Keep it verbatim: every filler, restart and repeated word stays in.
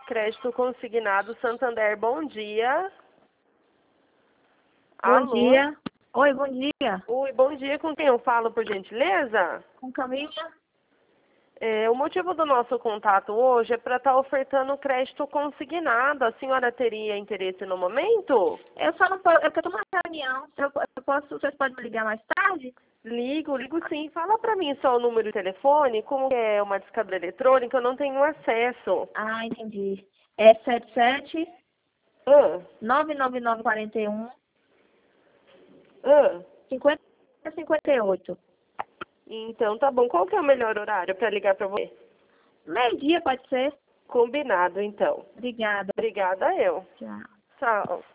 Crédito consignado Santander, bom dia. Bom Alô? dia. Oi, bom dia. Oi, bom dia. Com quem eu falo, por gentileza? Com Camila? É, o motivo do nosso contato hoje é para estar ofertando crédito consignado. A senhora teria interesse no momento? Eu só não posso, é porque eu tô numa reunião. Eu, eu posso, vocês podem me ligar mais tarde? Ligo, ligo sim. Fala para mim só o número de telefone, como que é uma descarga eletrônica, eu não tenho acesso. Ah, entendi. É sete sete Ah, nove nove nove quatro um ah. cinco zero cinco oito. Então tá bom. Qual que é o melhor horário para ligar para você? Meio-dia pode ser? Combinado, então. Obrigada. Obrigada eu. Tchau. Tchau.